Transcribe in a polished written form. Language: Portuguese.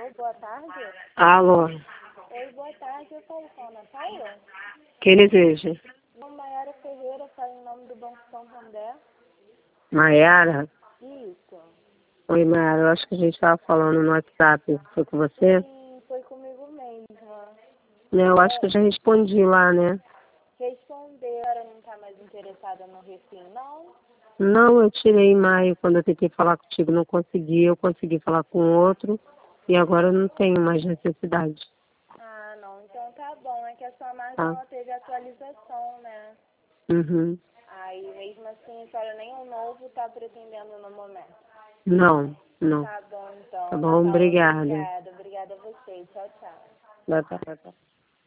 Oi, boa tarde. Alô, Oi, boa tarde. Eu falo com a Natália. quem deseja? Sou Maiara Ferreira, falo em nome do Banco Santander. Maiara? Isso. Oi, Maiara, eu acho que a gente estava falando no WhatsApp. Foi com você? Sim, foi comigo mesma. Né, eu acho que eu já respondi lá, né? Respondeu. A senhora não está mais interessada no refim, não? Não, eu tirei em maio, quando eu tentei falar contigo, não consegui. Eu consegui falar com outro e agora eu não tenho mais necessidade. Ah, não. Então tá bom. É que a sua marca Tá? não teve atualização, né? Uhum. Aí, mesmo assim, a senhora nem um novo está pretendendo no momento. Não, não. Tá bom, então. Tá bom, Natália, obrigada. obrigada. Obrigada a você. Tchau, tchau. Tá, tá, tá.